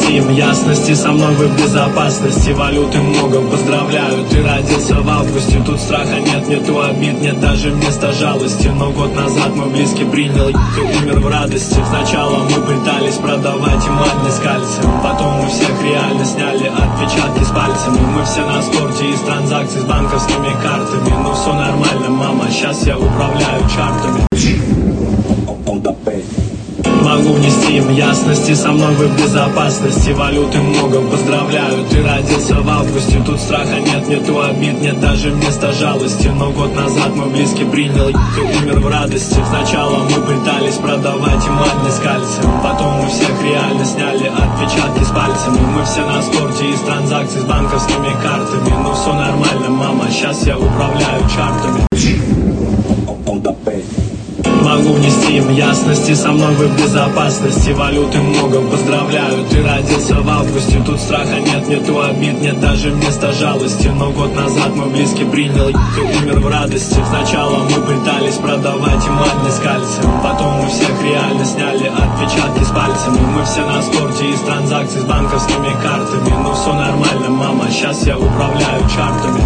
нести им ясности, со мной вы в безопасности. Валюты много, поздравляю, ты родился в августе. Тут страха нет, нету обид, нет даже места жалости. Но год назад мой близкий принял, ты умер в радости. Сначала мы пытались продавать им ладни с кальцием, потом мы всех реально сняли отпечатки с пальцами. Мы все на спорте из транзакций с банковскими картами. Ну все нормально, мама, сейчас я управляю чартами. Могу внести им ясности, со мной вы в безопасности. Валюты много, поздравляю, ты родился в августе. Тут страха нет, нету обид, нет даже места жалости. Но год назад мой близкий принял, ты умер в радости. Сначала мы пытались продавать им ладни с кальцием, потом мы всех реально сняли отпечатки с пальцами. Мы все на спорте из транзакций с банковскими картами. Ну все нормально, мама, сейчас я управляю чартами. Могу внести им ясности, со мной вы в безопасности. Валюты много, поздравляю, ты родился в августе. Тут страха нет, нету обид, нет даже места жалости. Но год назад мой близкий принял, ты умер в радости. Сначала мы пытались продавать им ладни с кальцием, потом мы всех реально сняли отпечатки с пальцами. Мы все на спорте из транзакций с банковскими картами. Ну все нормально, мама, сейчас я управляю чартами.